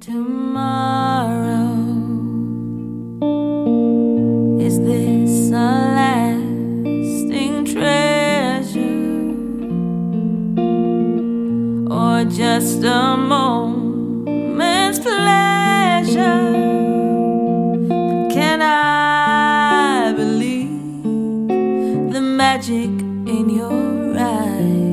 tomorrow. Is this a lasting treasure or just a moment's pleasure? Can I believe the magic in your eyes?